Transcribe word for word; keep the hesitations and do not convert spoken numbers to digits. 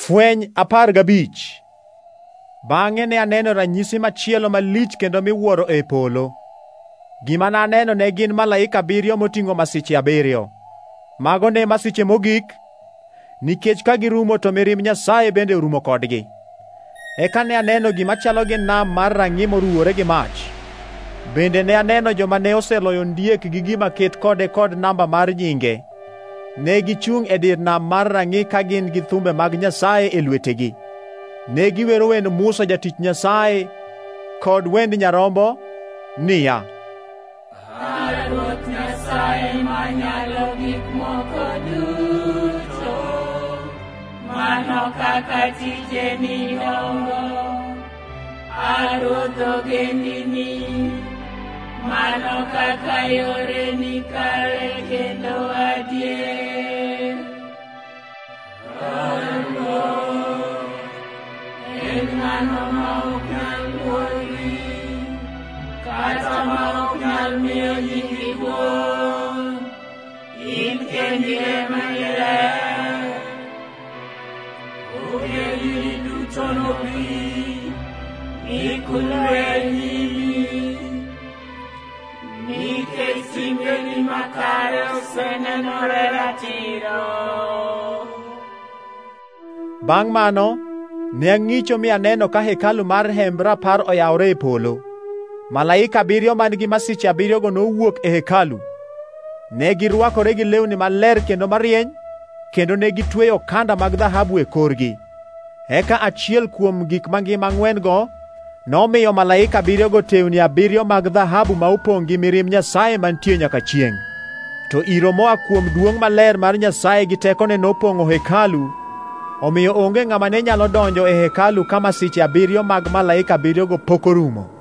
Fweny apar gabich. Bang'e ne aneno ranyisi machielo malich kendo miwuoro e polo. Gima ne aneno ne gin malaika abiriyo moting'o masiche abiriyo. Mago ne masiche mogik, nikech ka girumo to mirimb Nyasaye bende orumo kodgi. Eka ne aneno gima chalo gi nam mar rang'i moruwore gi mach. Bende ne aneno joma ne oseloyo ondiek gi gima ket kode kod namba mar nyinge. Ne gichungʼ e dir nam mar rang'i ka gin gi thumbe mag Nyasaye e lwetegi. Ne giwero wend Musa jatich Nyasaye kod wend Nyarombo niya: Ruoth Nyasaye manyalo gik moko duto, mano kaka tijeni dongo. Ruoth ogendini, mano kaka yoreni kare kendo adier. Ruoth en ng'ano ma ok nyal wuoyi, kata ma ok nyal miyo nyingi duong'. In kendi ema iler. Ogendini duto nobi mikulwe e nyimi, nikech timbeni makare osenenore ratiro. Bang' mano, ne ang'icho mi aneno ka hekalu mar Hemb Rapar oyawore e polo. Malaika abiriyo man-gi masiche abiriyogo nowuok e hekalu. Ne girwakore gi lewni maler kendo marieny, kendo ne gitweyo kanda mag dhahabu e korgi. Eka achiel kuom gik mangima ang'wen-go nomiyo malaika abiriyogo tewni abiriyo mag dhahabu ma opongʼ gi mirimb Nyasaye mantie nyaka chiengʼ. To iro moa kuom duongʼ maler mar Nyasaye gi tekone nopong'o hekalu, omiyo onge ng'ama ne nyalo donjo e hekalu ka masiche abiriyo mag malaika abiriyogo pok orumo.